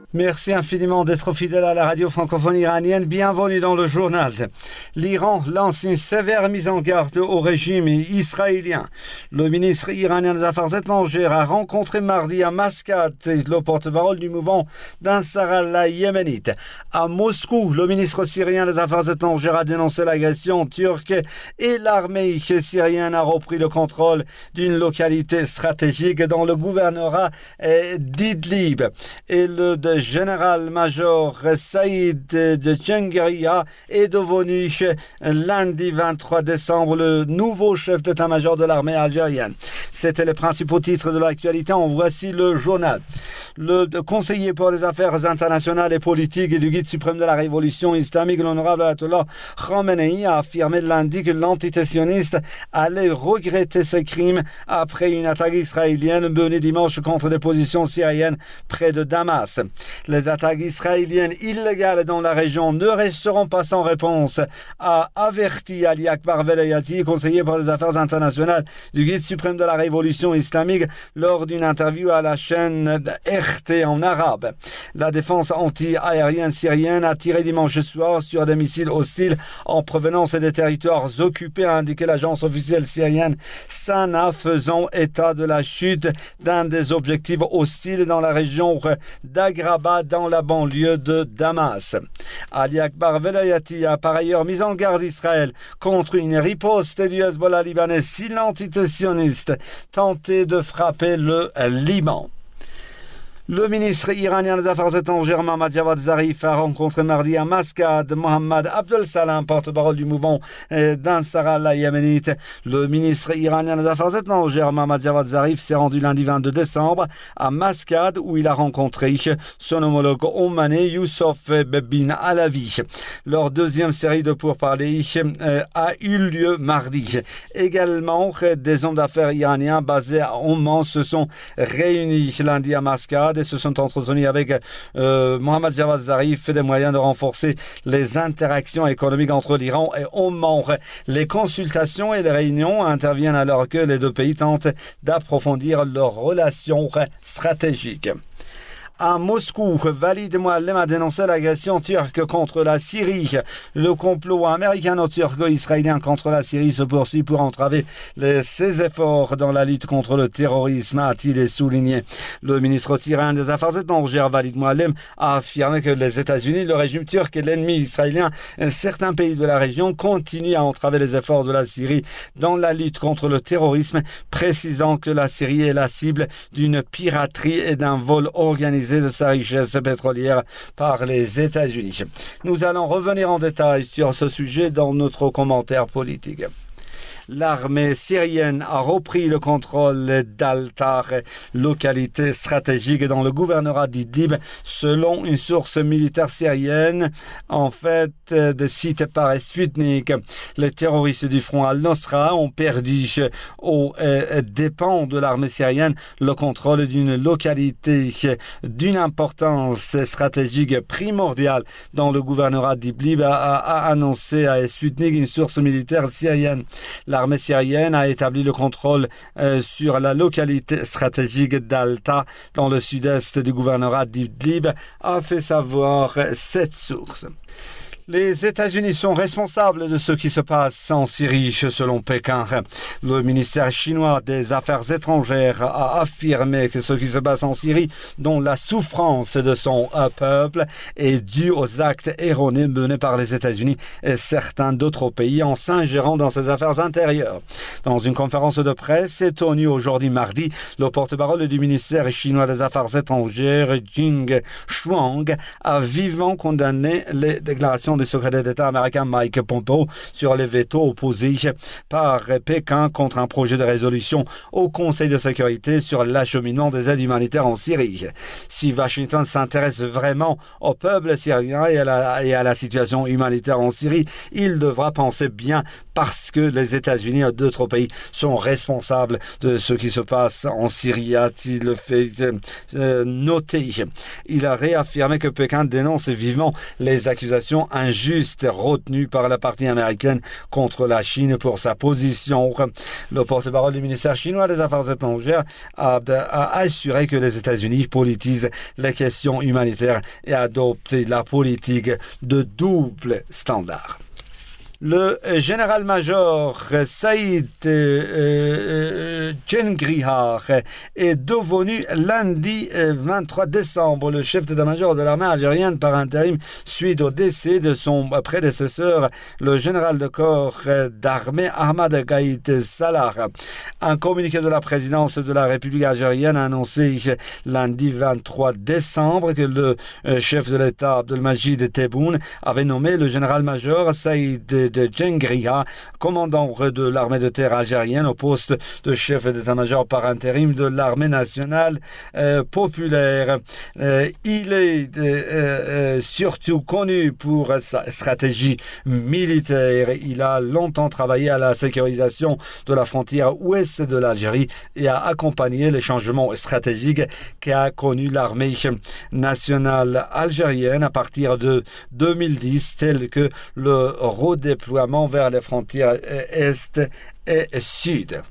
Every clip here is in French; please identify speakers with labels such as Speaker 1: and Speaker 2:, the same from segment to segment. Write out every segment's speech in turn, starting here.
Speaker 1: Merci infiniment d'être fidèle à la radio francophone iranienne. Bienvenue dans le journal. L'Iran lance une sévère mise en garde au régime israélien. Le ministre iranien des Affaires étrangères a rencontré mardi à Mascate le porte-parole du mouvement d'Ansarallah yéménite. À Moscou, le ministre syrien des Affaires étrangères a dénoncé l'agression turque et l'armée syrienne a repris le contrôle d'une localité stratégique dans le gouvernorat d'Idlib. Et le général-major Saïd de Tchengaria est devenu lundi 23 décembre le nouveau chef d'état-major de l'armée algérienne. C'était les principaux titres de l'actualité. En voici le journal. Le conseiller pour les affaires internationales et politiques et du guide suprême de la révolution islamique, l'honorable Ayatollah Khamenei, a affirmé lundi que l'entité sioniste allait regretter ses crimes après une attaque israélienne menée dimanche contre des positions syriennes près de Damas. Les attaques israéliennes illégales dans la région ne resteront pas sans réponse, a averti Ali Akbar Velayati, conseiller pour les affaires internationales du guide suprême de la révolution islamique, lors d'une interview à la chaîne RT en arabe. La défense anti-aérienne syrienne a tiré dimanche soir sur des missiles hostiles en provenance des territoires occupés, a indiqué l'agence officielle syrienne Sana, faisant état de la chute d'un des objectifs hostiles dans la région d'Agraba, dans la banlieue de Damas. Ali Akbar Velayati a par ailleurs mis en garde Israël contre une riposte du Hezbollah libanais si l'entité sioniste tentait de frapper le Liban. Le ministre iranien des Affaires étrangères Mohammad Javad Zarif a rencontré mardi à Mascate Mohammad Abdel Salam, porte-parole du mouvement d'Ansarallah yéménite. Le ministre iranien des Affaires étrangères Mohammad Javad Zarif s'est rendu lundi 22 décembre à Mascate, où il a rencontré son homologue omanais Youssef bin Alavi. Leur deuxième série de pourparlers a eu lieu mardi. Également, des hommes d'affaires iraniens basés à Oman se sont réunis lundi à Mascate et se sont entretenus avec Mohammad Javad Zarif des moyens de renforcer les interactions économiques entre l'Iran et Oman. Les consultations et les réunions interviennent alors que les deux pays tentent d'approfondir leurs relations stratégiques. À Moscou, Walid Muallem a dénoncé l'agression turque contre la Syrie. Le complot américano-turco-israélien contre la Syrie se poursuit pour entraver ses efforts dans la lutte contre le terrorisme, a-t-il souligné. Le ministre syrien des Affaires étrangères, Walid Muallem, a affirmé que les États-Unis, le régime turc et l'ennemi israélien, certains pays de la région, continuent à entraver les efforts de la Syrie dans la lutte contre le terrorisme, précisant que la Syrie est la cible d'une piraterie et d'un vol organisé de sa richesse pétrolière par les États-Unis. Nous allons revenir en détail sur ce sujet dans notre commentaire politique. L'armée syrienne a repris le contrôle d'Al-Tar, localité stratégique dans le gouvernorat d'Idlib, selon une source militaire syrienne, en fait, citée par Sputnik. Les terroristes du front Al-Nosra ont perdu aux dépens de l'armée syrienne le contrôle d'une localité d'une importance stratégique primordiale dans le gouvernorat d'Idlib, a annoncé à Sputnik une source militaire syrienne. L'armée syrienne a établi le contrôle sur la localité stratégique d'Alta dans le sud-est du gouvernorat d'Idlib, a fait savoir cette source. Les États-Unis sont responsables de ce qui se passe en Syrie, selon Pékin. Le ministère chinois des Affaires étrangères a affirmé que ce qui se passe en Syrie, dont la souffrance de son peuple, est due aux actes erronés menés par les États-Unis et certains d'autres pays en s'ingérant dans ses affaires intérieures. Dans une conférence de presse tenue aujourd'hui mardi, le porte-parole du ministère chinois des Affaires étrangères, Jing Shuang, a vivement condamné les déclarations du secrétaire d'État américain Mike Pompeo sur les vétos opposés par Pékin contre un projet de résolution au Conseil de sécurité sur l'acheminement des aides humanitaires en Syrie. Si Washington s'intéresse vraiment au peuple syrien et à la situation humanitaire en Syrie, il devra penser bien, parce que les États-Unis et d'autres pays sont responsables de ce qui se passe en Syrie, a-t-il fait noter. Il a réaffirmé que Pékin dénonce vivement les accusations injustes injuste retenue par la partie américaine contre la Chine pour sa position. Le porte-parole du ministère chinois des Affaires étrangères a assuré que les États-Unis politisent les questions humanitaires et adoptent la politique de double standard. Le général-major Saïd Djengrihar est devenu lundi 23 décembre le chef d'état-major de l'armée algérienne par intérim suite au décès de son prédécesseur, le général de corps d'armée Ahmad Gaïd Salah. Un communiqué de la présidence de la République algérienne a annoncé lundi 23 décembre que le chef de l'État Abdelmajid Tebboune avait nommé le général-major Saïd de Djengrihar, commandant de l'armée de terre algérienne, au poste de chef d'état-major par intérim de l'armée nationale populaire. Il est surtout connu pour sa stratégie militaire. Il a longtemps travaillé à la sécurisation de la frontière ouest de l'Algérie et a accompagné les changements stratégiques qu'a connu l'armée nationale algérienne à partir de 2010, tels que le redéploiement vers les frontières est et sud.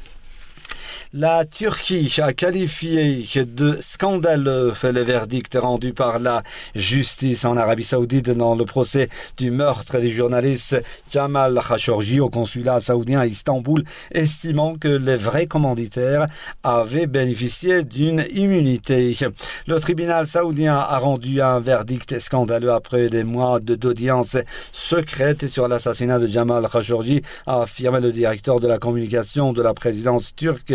Speaker 1: La Turquie a qualifié de scandaleux le verdict rendu par la justice en Arabie Saoudite dans le procès du meurtre du journaliste Jamal Khashoggi au consulat saoudien à Istanbul, estimant que les vrais commanditaires avaient bénéficié d'une immunité. Le tribunal saoudien a rendu un verdict scandaleux après des mois d'audience secrète sur l'assassinat de Jamal Khashoggi, a affirmé le directeur de la communication de la présidence turque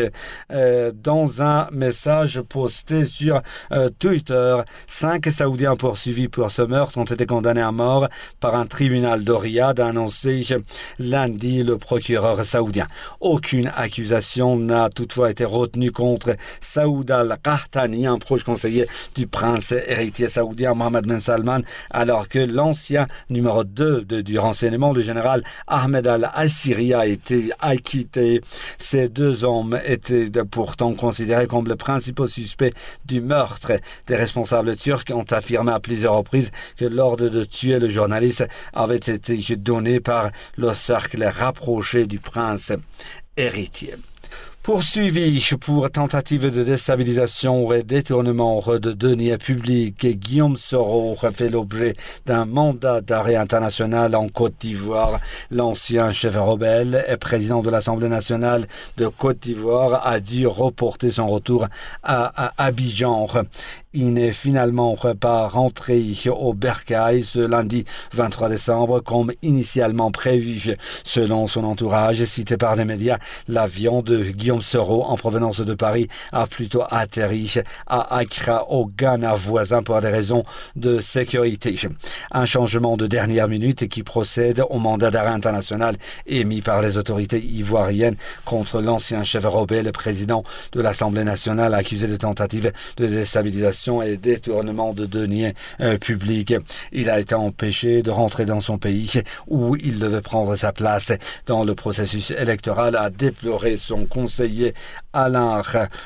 Speaker 1: dans un message posté sur Twitter. 5 Saoudiens poursuivis pour ce meurtre ont été condamnés à mort par un tribunal de Riyad, a annoncé lundi le procureur saoudien. Aucune accusation n'a toutefois été retenue contre Saoud al-Qahtani, un proche conseiller du prince héritier saoudien Mohammed Ben Salman, alors que l'ancien numéro 2 du renseignement, le général Ahmed al-Assiri, a été acquitté. Ces 2 hommes étaient pourtant considérés comme les principaux suspects du meurtre. Des responsables turcs ont affirmé à plusieurs reprises que l'ordre de tuer le journaliste avait été donné par le cercle rapproché du prince héritier. Poursuivi pour tentative de déstabilisation et détournement de deniers publics, Guillaume Soro fait l'objet d'un mandat d'arrêt international en Côte d'Ivoire. L'ancien chef rebelle et président de l'Assemblée nationale de Côte d'Ivoire a dû reporter son retour à Abidjan. Il n'est finalement pas rentré au Bercail ce lundi 23 décembre comme initialement prévu. Selon son entourage, cité par les médias, l'avion de Guillaume Soro en provenance de Paris a plutôt atterri à Accra, au Ghana voisin, pour des raisons de sécurité. Un changement de dernière minute qui procède au mandat d'arrêt international émis par les autorités ivoiriennes contre l'ancien chef rebelle et président de l'Assemblée nationale accusé de tentative de déstabilisation et détournement de deniers publics. Il a été empêché de rentrer dans son pays où il devait prendre sa place dans le processus électoral, a déploré son conseiller Alain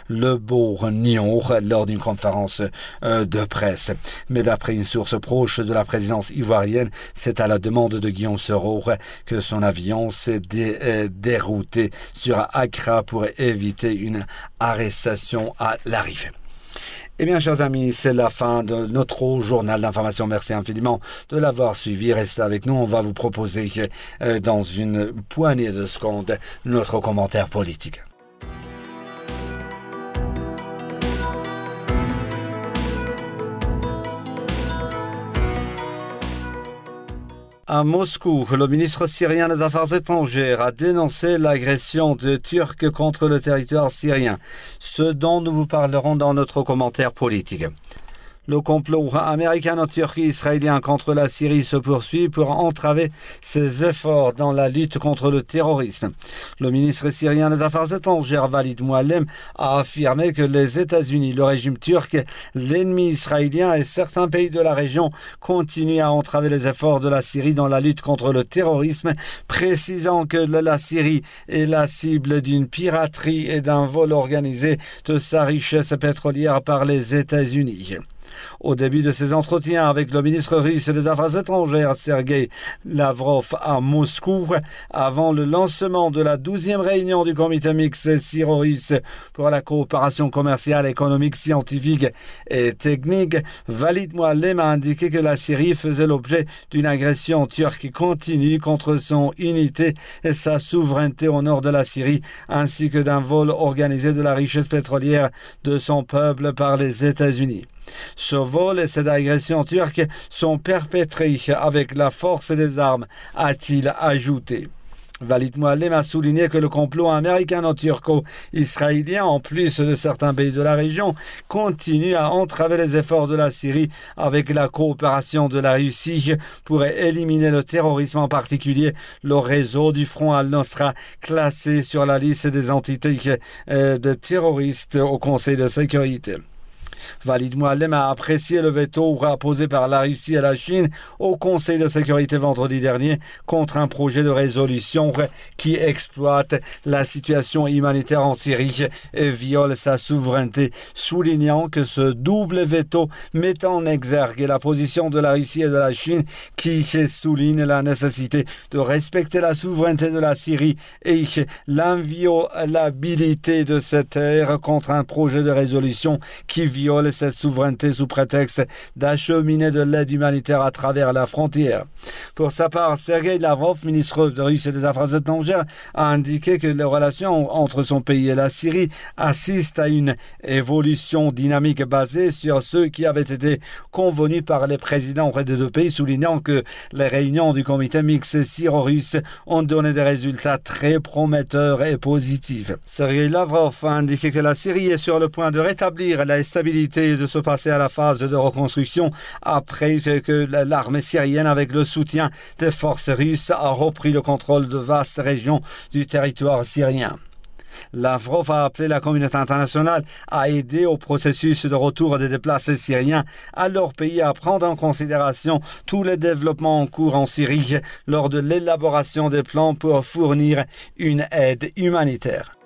Speaker 1: Lebourgnon lors d'une conférence de presse. Mais d'après une source proche de la présidence ivoirienne, c'est à la demande de Guillaume Soro que son avion s'est dérouté sur Accra pour éviter une arrestation à l'arrivée. Eh bien, chers amis, c'est la fin de notre journal d'information. Merci infiniment de l'avoir suivi. Restez avec nous. On va vous proposer dans une poignée de secondes notre commentaire politique. À Moscou, le ministre syrien des Affaires étrangères a dénoncé l'agression des Turcs contre le territoire syrien, ce dont nous vous parlerons dans notre commentaire politique. Le complot américano-turco-israélien contre la Syrie se poursuit pour entraver ses efforts dans la lutte contre le terrorisme. Le ministre syrien des Affaires étrangères, Walid Muallem, a affirmé que les États-Unis, le régime turc, l'ennemi israélien et certains pays de la région continuent à entraver les efforts de la Syrie dans la lutte contre le terrorisme, précisant que la Syrie est la cible d'une piraterie et d'un vol organisé de sa richesse pétrolière par les États-Unis. Au début de ses entretiens avec le ministre russe des Affaires étrangères, Sergueï Lavrov, à Moscou, avant le lancement de la 12e réunion du comité mixte syro-russe pour la coopération commerciale, économique, scientifique et technique, Walid Muallem a indiqué que la Syrie faisait l'objet d'une agression turque continue contre son unité et sa souveraineté au nord de la Syrie, ainsi que d'un vol organisé de la richesse pétrolière de son peuple par les États-Unis. Ce vol et cette agression turque sont perpétrés avec la force des armes, a-t-il ajouté. Walid Muallem a souligné que le complot américano-turco-israélien, en plus de certains pays de la région, continue à entraver les efforts de la Syrie avec la coopération de la Russie pour éliminer le terrorisme, en particulier le réseau du Front al-Nosra, classé sur la liste des entités de terroristes au Conseil de sécurité. Walid Muallem a apprécié le veto apposé par la Russie et la Chine au Conseil de sécurité vendredi dernier contre un projet de résolution qui exploite la situation humanitaire en Syrie et viole sa souveraineté, soulignant que ce double veto met en exergue la position de la Russie et de la Chine qui souligne la nécessité de respecter la souveraineté de la Syrie et l'inviolabilité de cette terre contre un projet de résolution qui viole cette souveraineté sous prétexte d'acheminer de l'aide humanitaire à travers la frontière. Pour sa part, Sergueï Lavrov, ministre de Russie et des Affaires étrangères, a indiqué que les relations entre son pays et la Syrie assistent à une évolution dynamique basée sur ceux qui avaient été convenus par les présidents des deux pays, soulignant que les réunions du comité mixte syro-russe ont donné des résultats très prometteurs et positifs. Sergueï Lavrov a indiqué que la Syrie est sur le point de rétablir la stabilité et de se passer à la phase de reconstruction après que l'armée syrienne, avec le soutien des forces russes, a repris le contrôle de vastes régions du territoire syrien. Lavrov a appelé la communauté internationale à aider au processus de retour des déplacés syriens à leur pays, à prendre en considération tous les développements en cours en Syrie lors de l'élaboration des plans pour fournir une aide humanitaire.